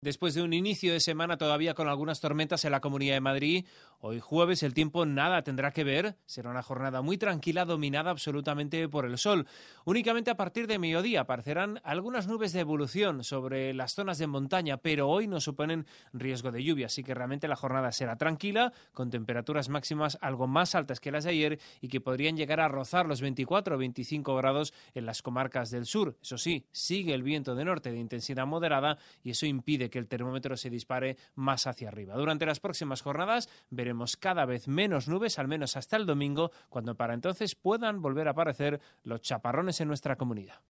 Después de un inicio de semana todavía con algunas tormentas en la Comunidad de Madrid, hoy jueves el tiempo nada tendrá que ver. Será una jornada muy tranquila, dominada absolutamente por el sol. Únicamente a partir de mediodía aparecerán algunas nubes de evolución sobre las zonas de montaña, pero hoy no suponen riesgo de lluvia, así que realmente la jornada será tranquila, con temperaturas máximas algo más altas que las de ayer y que podrían llegar a rozar los 24 o 25 grados en las comarcas del sur. Eso sí, sigue el viento de norte de intensidad moderada y eso impide que el termómetro se dispare más hacia arriba. Durante las próximas jornadas veremos cada vez menos nubes, al menos hasta el domingo, cuando para entonces puedan volver a aparecer los chaparrones en nuestra comunidad.